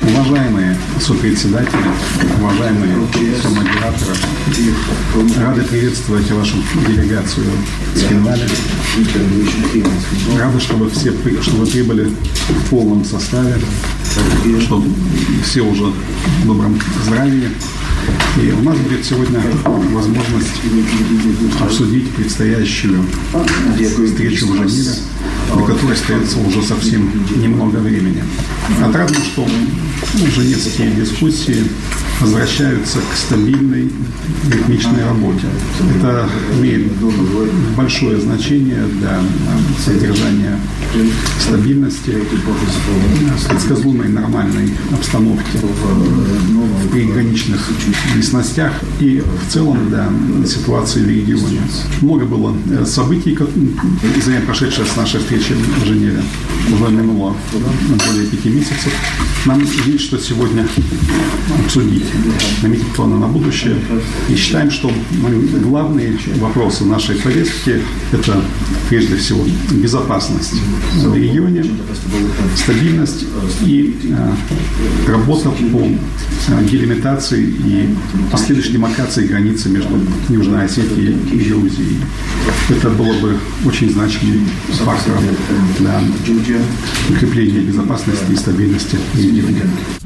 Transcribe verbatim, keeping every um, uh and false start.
Уважаемые сопредседатели, уважаемые сомодераторы, рады приветствовать вашу делегацию с Финляндии. Рады, что вы все что вы прибыли в полном составе, что все уже в добром здравии. И у нас будет сегодня возможность обсудить предстоящую встречу в Женеве, до которой остается уже совсем немного времени. Отрадно, что женевские дискуссии возвращаются к стабильной ритмичной работе. Это имеет большое значение для содержания стабильности, предсказуемой нормальной обстановки в приграничных местностях и в целом для ситуации в регионе. Много было событий за время прошедшей с нашей встречи в Женеве. Уже минуло более пяти месяцев. Нам есть что сегодня обсудить, наметить планы на будущее. И считаем, что главные вопросы нашей повестки – это прежде всего безопасность в регионе, стабильность и э, работа по э, делимитации и последующей демаркации границы между Южной Осетией и Грузией. Это было бы очень значимым фактором для укрепления безопасности и стабильности в регионе.